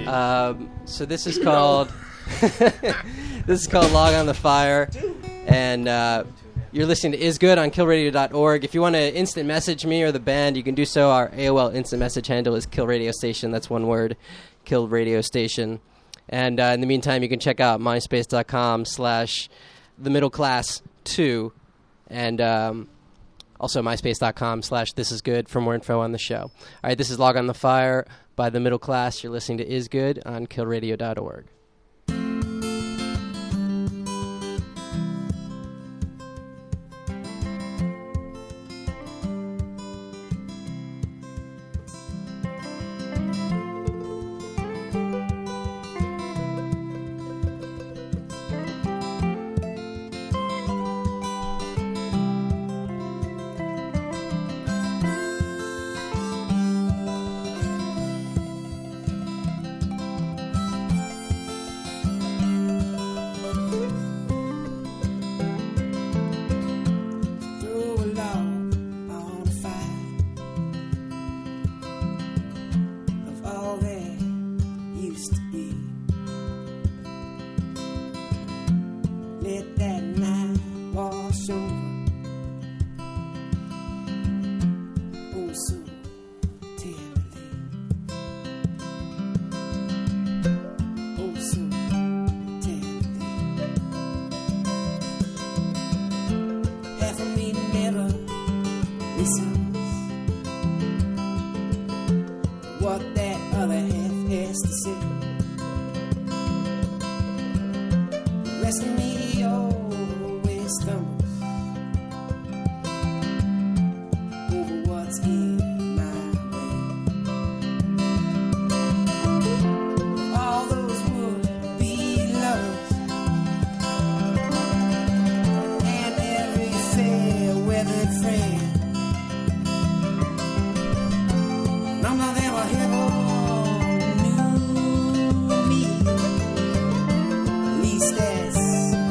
So this is called Log on the Fire, and you're listening to Is Good on killradio.org. If you want to instant message me or the band, you can do so. Our AOL instant message handle is Kill Radio Station. That's one word, Kill Radio Station. And in the meantime, you can check out myspace.com/themiddleclass2, and also myspace.com/thisisgood for more info on the show. All right, this is Log on the Fire by The Middle Class. You're listening to Is Good on killradio.org. Least as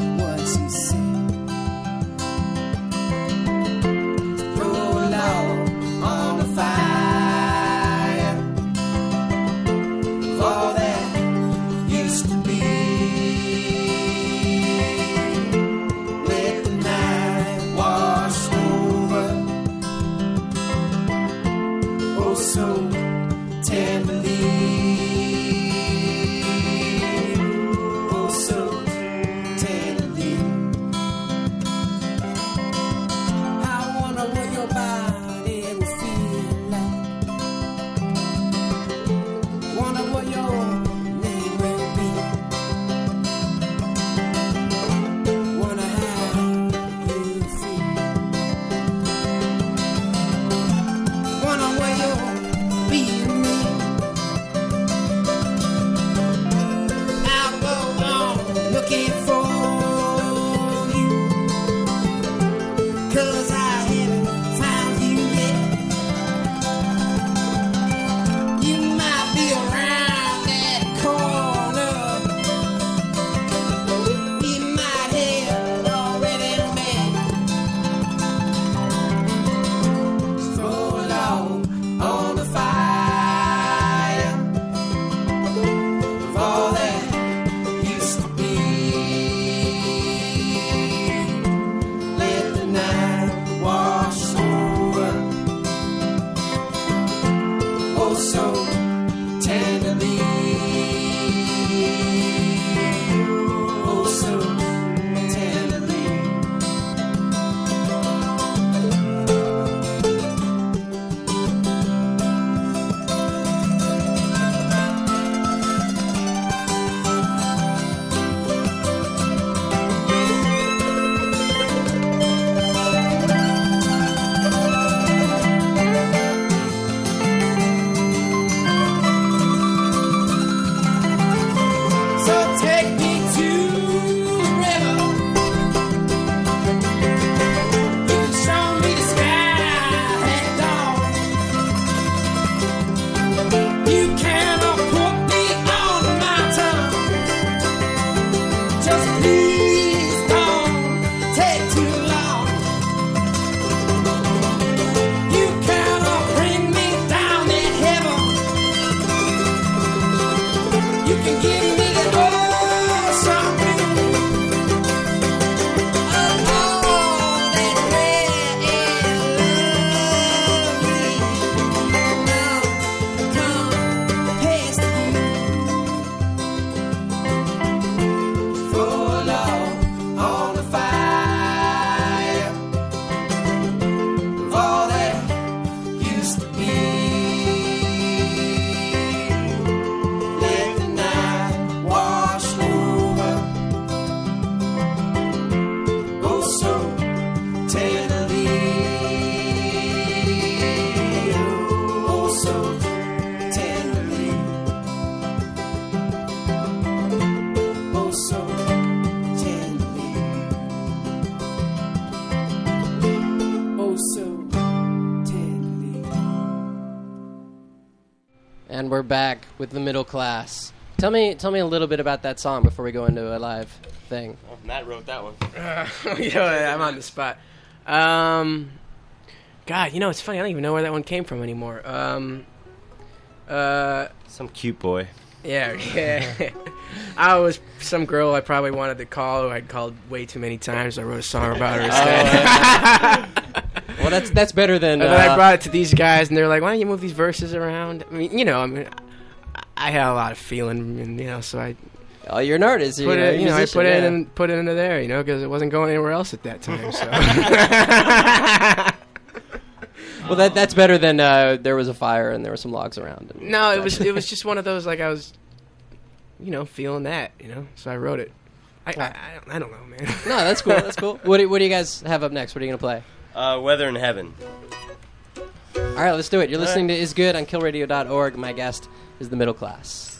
You can give me the whole song of all that rare and lovely. Now come past you. Fall out on the fire of all that used to be. Let the night wash over, oh so tenderly, oh so tenderly, oh so tenderly, oh so tenderly. And we're back with the middle class. Tell me a little bit about that song before we go into a live thing. Oh, Matt wrote that one. I'm on the spot. God, it's funny. I don't even know where that one came from anymore. Some cute boy. Yeah. I was some girl I probably wanted to call who I'd called way too many times. I wrote a song about her instead. Well, that's better than. And then I brought it to these guys, and they're like, "Why don't you move these verses around?" I mean, I had a lot of feeling, and so I oh, you're an artist. put you're it, a musician, I yeah. put it into there, because it wasn't going anywhere else at that time. So. Well, that's better than there was a fire and there were some logs around. And No, it was just one of those, like, I was, feeling that, so I wrote it. I don't know, man. No, that's cool. That's cool. What do you guys have up next? What are you gonna play? Weather in Heaven. All right, let's do it. You're All listening to Is Good on killradio.org. My guest is the middle class.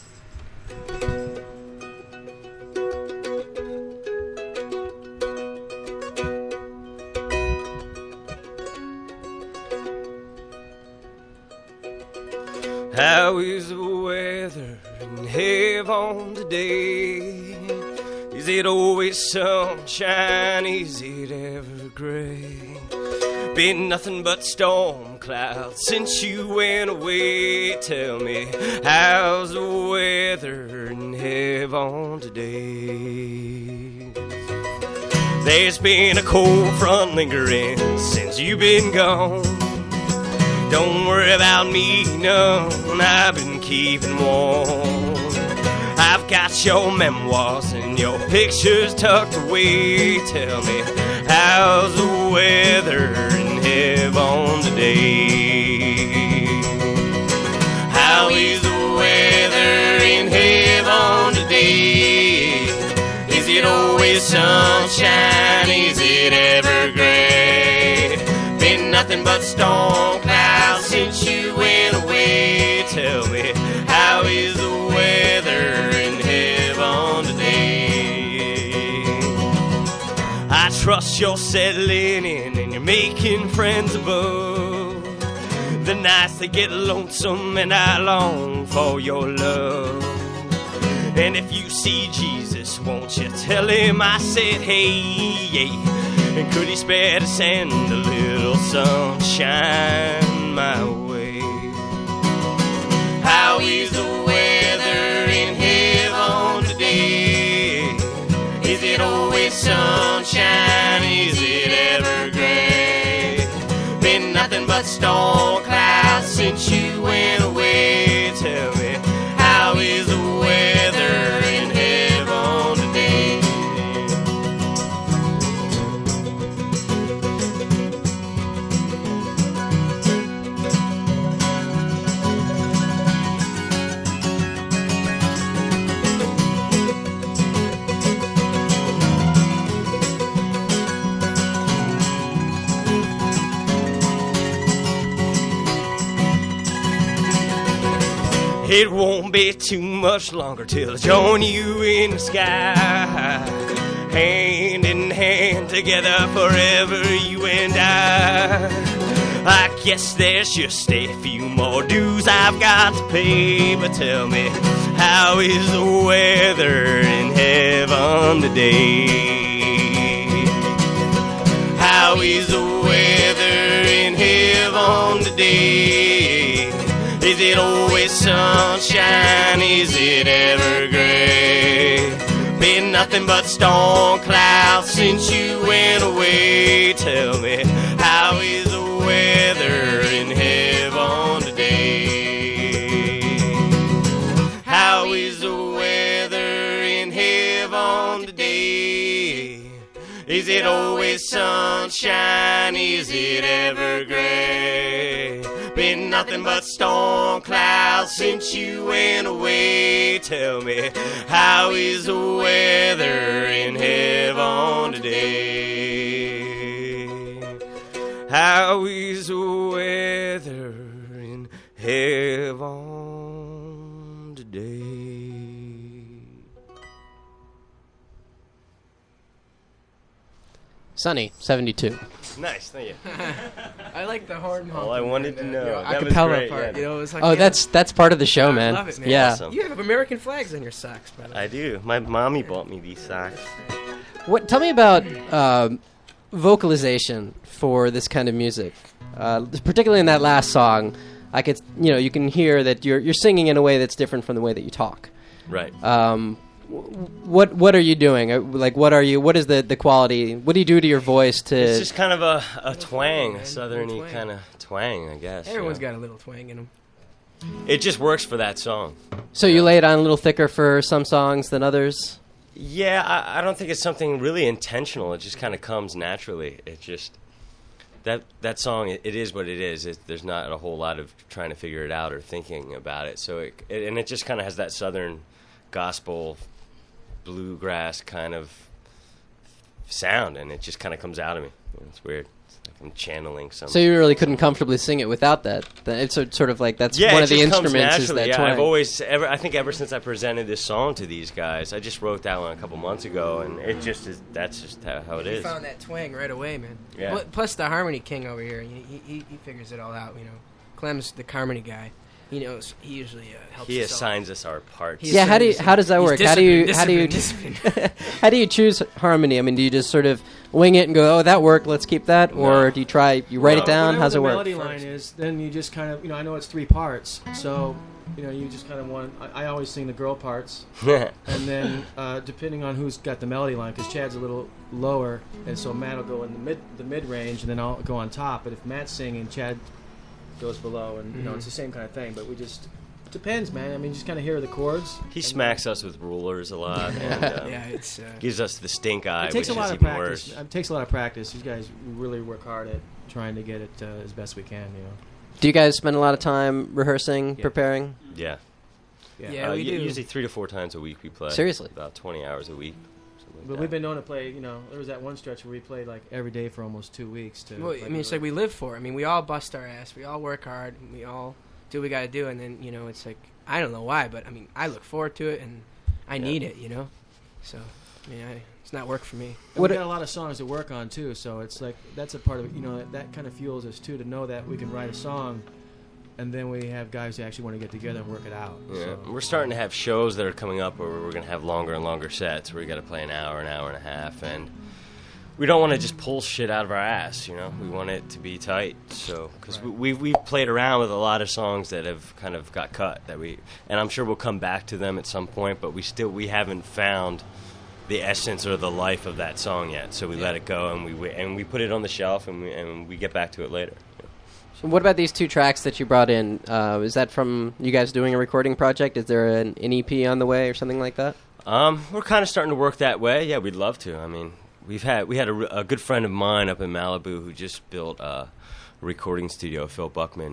How is the weather in heaven today? Is it always sunshine? Is it ever gray? Been nothing but storm clouds since you went away. Tell me, how's the weather in heaven today? There's been a cold front lingering since you've been gone. Don't worry about me, no, I've been keeping warm. I've got your memoirs and your pictures tucked away. Tell me, how's the weather in heaven today? How is the weather in heaven today? Is it always sunshine? Is it ever gray? Been nothing but storm clouds since you went away. Tell me, how is the weather in heaven today? I trust you're settling in and you're making friends above. The nights they get lonesome and I long for your love. And if you see Jesus, won't you tell him I said hey, yeah. And could he spare to send a little sunshine my way? How is the weather in heaven today? Is it always sunshine? Is it ever gray? Been nothing but storm clouds since you went away. Tell me, how is the weather in heaven today? It won't be too much longer till I join you in the sky. Hand in hand together forever, you and I guess there's just a few more dues I've got to pay. But tell me, how is the weather in heaven today? How is the weather in heaven today? Is it always always sunshine? Is it ever gray? Been nothing but storm clouds since you went away. Tell me, how is the weather in heaven today? How is the weather in heaven today? Is it always sunshine? Is it ever gray? Been nothing but storm clouds since you went away. Tell me, how is the weather in heaven today? How is the weather in heaven today? Sunny, 72. Nice, thank you. I like the horn. All I wanted to know. Your That was acapella great, part. yeah. You know, it was like, Oh, that's part of the show, I man. love it, man. Yeah. Awesome. You have American flags on your socks, by the way. I do. My mommy bought me these socks. What? Tell me about vocalization for this kind of music, particularly in that last song. I could, you can hear that you're singing in a way that's different from the way that you talk. Right. What are you doing? What is the quality? What do you do to your voice to? It's just kind of a twang, a southerny kind of twang, I guess. Everyone's got a little twang in them. It just works for that song. So you lay it on a little thicker for some songs than others? Yeah, I don't think it's something really intentional. It just kind of comes naturally. It just that song. It is what it is. There's not a whole lot of trying to figure it out or thinking about it. So it just kind of has that southern gospel, bluegrass kind of sound, and it just kind of comes out of me. It's weird. It's like I'm channeling something. So you really couldn't comfortably sing it without that. It's sort of like that's yeah, one it of the just comes instruments is naturally. that Yeah, twang. I've always I think ever since I presented this song to these guys, I just wrote that one a couple months ago, and it just is. That's just how it You is. found that twang right away, man. Yeah. Plus the harmony king over here, he figures it all out. Clem's the harmony guy. He knows. He usually helps. He us all. assigns us our parts. He's- Yeah, how does that He's work? disciplined. How do you choose harmony? I mean, do you just sort of wing it and go, "Oh, that worked, let's keep that," or do you write No. it down? Whatever How's the it work? melody line is, then you just kind of, I know it's 3 parts, so you just kind of want. I always sing the girl parts, and then depending on who's got the melody line, because Chad's a little lower, and so Matt will go in the mid range, and then I'll go on top. But if Matt's singing, Chad goes below, and it's the same kind of thing. But we just depends, man. I mean, just kind of hear the chords. He smacks us with rulers a lot, and Yeah, it's. gives us the stink eye, It takes which a lot is of even practice. worse. It takes a lot of practice. These guys really work hard at trying to get it as best we can. Do you guys spend a lot of time rehearsing, Yeah. preparing? Yeah. Yeah, we do. Usually 3 to 4 times a week we play. Seriously? About 20 hours a week. something like But that. we've been known to play. There was that one stretch where we played like every day for almost 2 weeks. Well, I mean, it's like we live for it. I mean, we all bust our ass. We all work hard. We all do what we got to do. And then, it's like, I don't know why, but I mean, I look forward to it and I need it, So, I mean, it's not work for me. And we got a lot of songs to work on too, so it's like that's a part of it. That kind of fuels us too to know that we can write a song, and then we have guys who actually want to get together and work it out. Yeah. So. We're starting to have shows that are coming up where we're going to have longer and longer sets where we got to play an hour and a half, and we don't want to just pull shit out of our ass, We want it to be tight, so because we've played around with a lot of songs that have kind of got cut and I'm sure we'll come back to them at some point, but we haven't found the essence or the life of that song yet, so we let it go and we put it on the shelf and we get back to it later. So what about these 2 tracks that you brought in? Is that from you guys doing a recording project? Is there an EP on the way or something like that? We're kind of starting to work that way. Yeah, we'd love to. I mean, we had a good friend of mine up in Malibu who just built a recording studio. Phil Buckman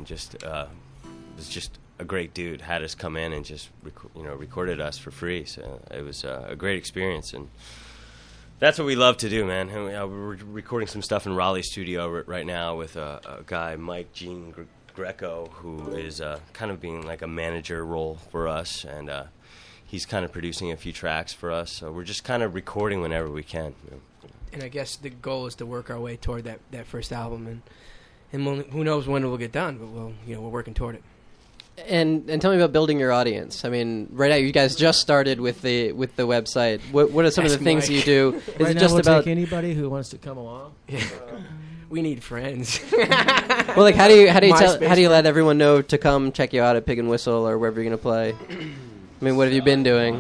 was just a great dude. Had us come in and just recorded us for free. So it was a great experience, and that's what we love to do, man. And we're recording some stuff in Raleigh's studio right now with a guy, Mike Gene Greco, who is kind of being like a manager role for us, and he's kind of producing a few tracks for us. So we're just kind of recording whenever we can. And I guess the goal is to work our way toward that first album, and who knows when it will get done, but we're working toward it. And tell me about building your audience. I mean, right now you guys just started with the website. What are some of the Ask things Mike. you do? Is Right it now just we'll about take anybody who wants to come along. We need friends. Well, like how do you MySpace let everyone know to come check you out at Pig and Whistle or wherever you're gonna play? I mean, what have you been doing?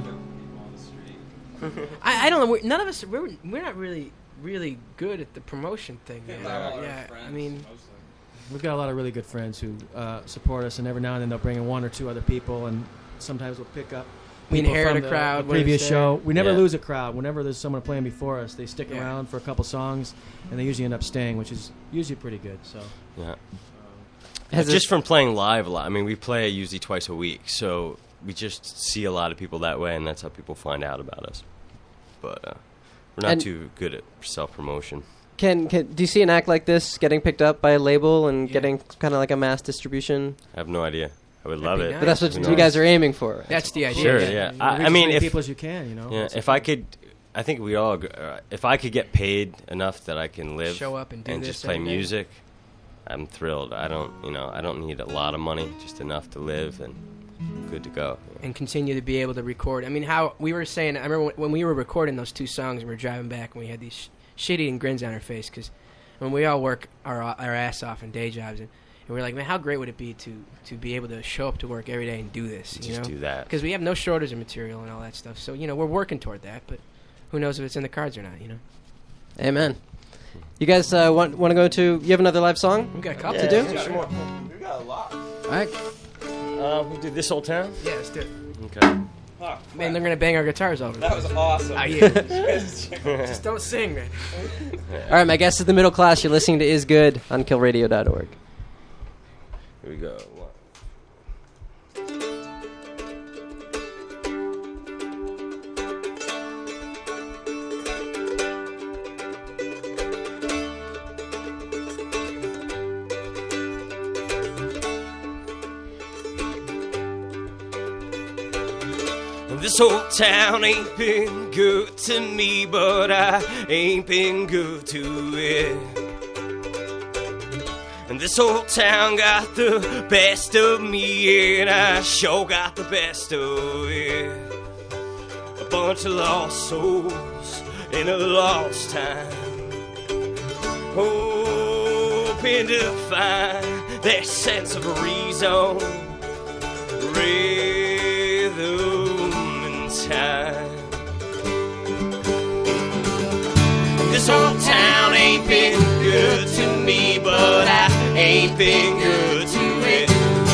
I don't know. None of us. We're not really good at the promotion thing. I mean, We've got a lot of really good friends who support us, and every now and then they'll bring in one or two other people, and sometimes we'll pick up. we people inherit from a the crowd. when previous it's there. show. We never Yeah. lose a crowd. Whenever there's someone playing before us, they stick Yeah. around for a couple songs, and they usually end up staying, which is usually pretty good. So Yeah. Has Just it, from playing live a lot. I mean, we play usually twice a week, so we just see a lot of people that way, and that's how people find out about us. But we're not And- too good at self-promotion. can do you see an act like this getting picked up by a label and Yeah. getting kind of like a mass distribution? I have no idea. I would That'd love be it. nice. But that's what Who you knows? guys are aiming for. Right? That's the idea. Sure, yeah. yeah. reach I as mean, many if people as you can, you know. yeah, It's if I could, I think we all. If I could get paid enough that I can live Show up and do this just play every day. music, I'm thrilled. I don't need a lot of money, just enough to live and good to go. And continue to be able to record. I mean, how we were saying. I remember when we were recording those two songs, we were driving back and we had these shit-eating grins on our face because when we all work our ass off in day jobs, and we were like, man, how great would it be to be able to show up to work every day and do this? You Just know? do that. Because we have no shortage of material and all that stuff. So, we're working toward that, but who knows if it's in the cards or not, Amen. You guys want to go to? You have another live song We've got a couple to to do? do. We got a lot. All right. We did This Old Town. Yeah, let's do it. Okay. Fuck, Man, they're going to bang our guitars over. that was awesome. Ah, yeah. Just don't sing, man. All right. My guest is the middle class. You're listening to Is Good on KillRadio.org. Here we go. This old town ain't been good to me, but I ain't been good to it. And this old town got the best of me, and I sure got the best of it. A bunch of lost souls in a lost time, hoping to find their sense of reason, rhythm, and time. This old town ain't been good to me, but I ain't been good to it.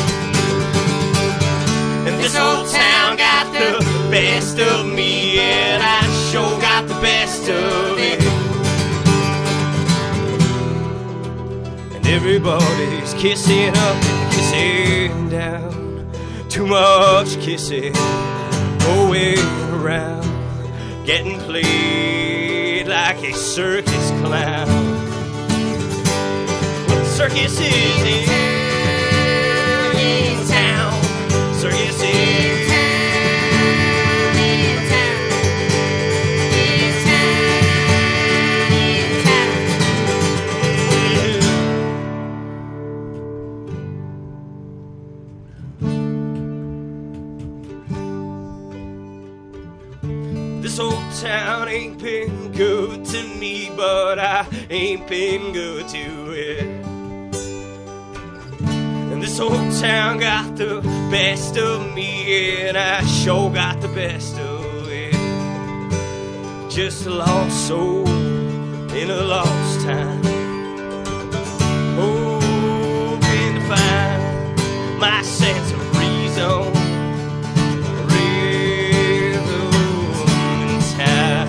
And this old town got the best of me, and I sure got the best of it. And everybody's kissing up and kissing down, too much kissing going around, getting played like a circus clown. Well, circus is in town. Circus is This old town ain't been good to me, but I ain't been good to it. And this old town got the best of me, and I sure got the best of it. Just a lost soul in a lost time, hoping to find my sense of reason, rhythm, and time.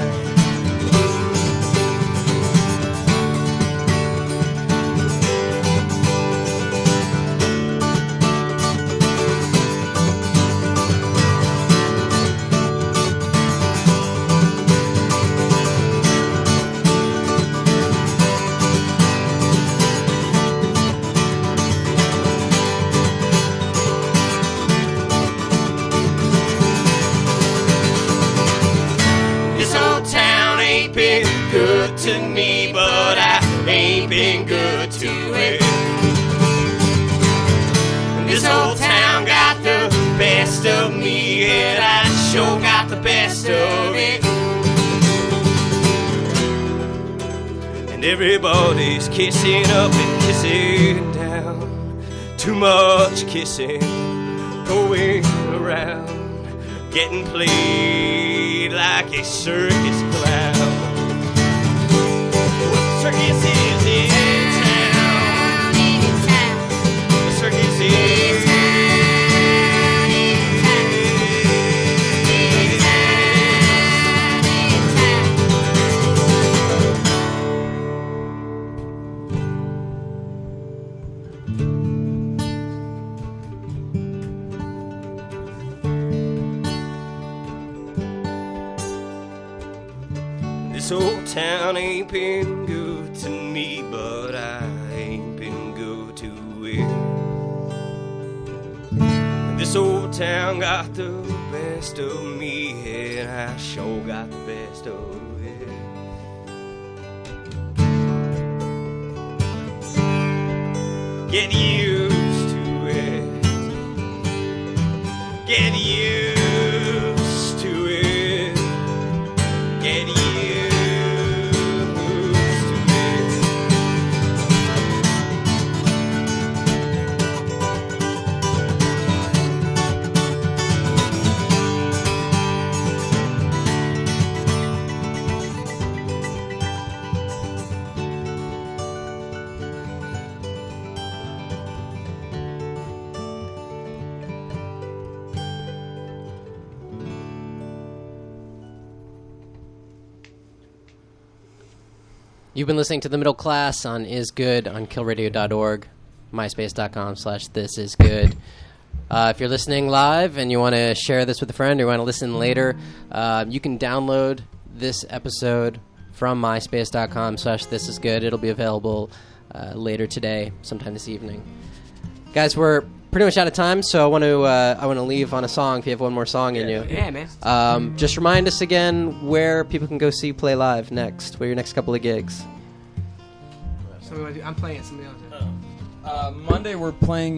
This old town ain't been good to me, but I ain't been good to it. And this old town got the best of me, and I sure got the best of it. And Everybody's kissing up and kissing down. Too much kissing going around, getting played like a circus clown. Well, the circus is in town. The circus is This old town ain't been good to me, but I ain't been good to it. And this old town got the best of me, and I sure got the best of it. Get used to it. Get used to it. Get used to it. You've been listening to The Middle Class on Is Good on killradio.org, myspace.com/thisisgood. If you're listening live and you want to share this with a friend or you want to listen later, you can download this episode from myspace.com/thisisgood. It'll be available later today, sometime this evening. Guys, we're pretty much out of time, so I want to leave on a song. If you have one more song in you, Yeah, man. just remind us again where people can go see you play live next. Where your next couple of gigs? I'm playing it. Somebody else. Monday we're playing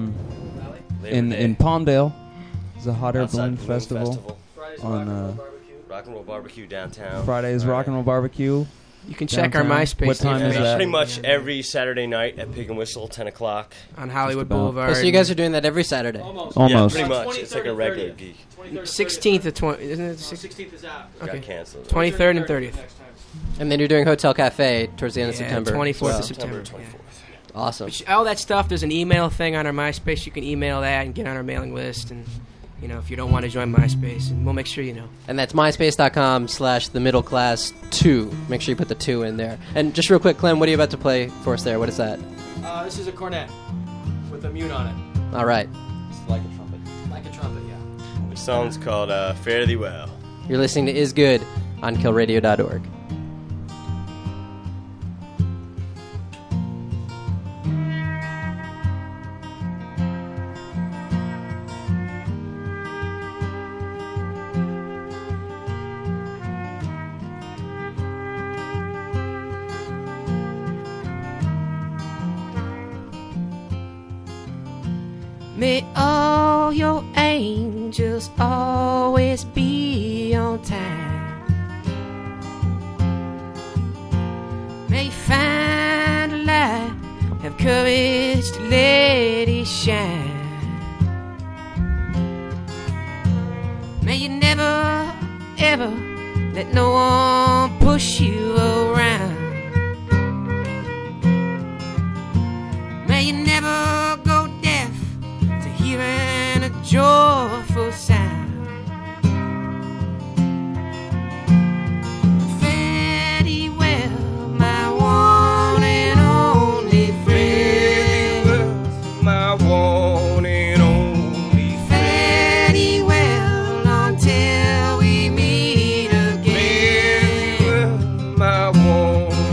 in Palmdale. It's a hot air Outside balloon Balloon festival. On Rock and Roll Barbecue downtown. Friday's Rock and Roll Barbecue. You can check our Downtown. MySpace. What time page is that? Pretty much every Saturday night at Pig and Whistle, 10 o'clock. on Hollywood Just about. Boulevard. So you guys are doing that every Saturday. Almost. Almost. Yeah, pretty much. It's like a regular gig. 16th to 20. Isn't it the 16th? 16th is out. Okay. Got canceled. 23rd and 30th. Next time. And then you're doing Hotel Cafe towards the end of Yeah, September. 24th So, of September. September 24th. Awesome. All that stuff, there's an email thing on our MySpace. You can email that and get on our mailing list. And, you know, if you don't want to join MySpace, and we'll make sure you know. And that's myspace.com/themiddleclass2. Make sure you put the 2 in there. And just real quick, Clem, what are you about to play for us there? What is that? This is a cornet with a mute on it. All right. It's like a trumpet. Like a trumpet, yeah. The song's called Fare Thee Well. You're listening to Is Good on killradio.org. May all your angels always be on time. May you find a light, have courage to let it shine. May you never, ever let no one push you around. May you never go deaf to hearing a joyful sound. Fare thee well, my one and only friend. My one and only Fare thee well until we meet again. friend. My one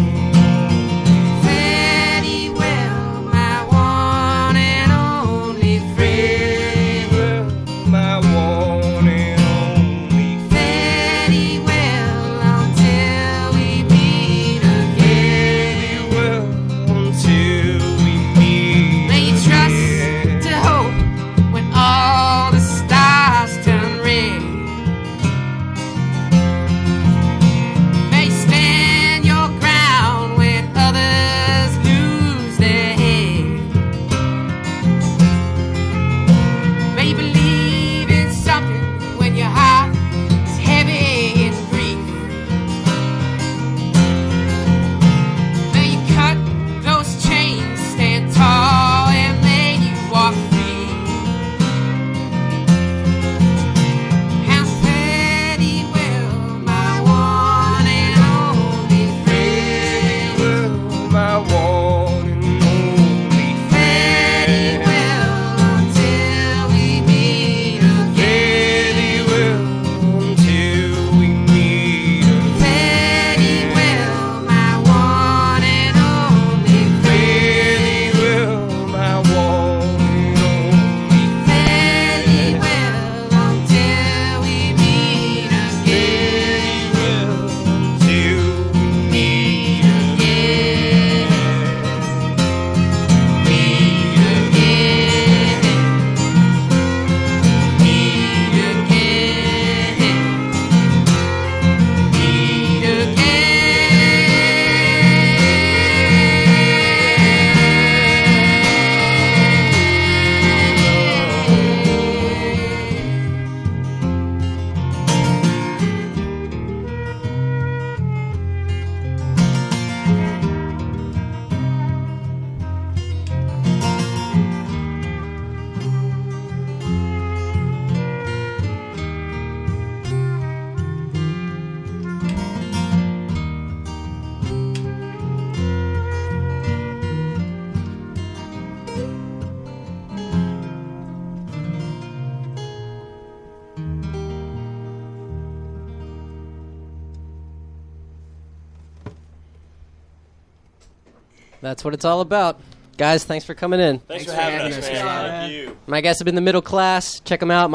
That's what it's all about. Guys, thanks for coming in. Thanks for having us, man. Thank you. My guests have been The Middle Class. Check them out,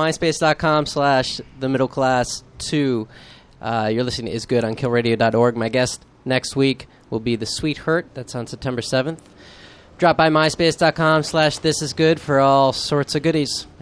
myspace.com/themiddleclass2. You're listening to Is Good on killradio.org. My guest next week will be The Sweet Hurt. That's on September 7th. Drop by myspace.com/thisisgood for all sorts of goodies.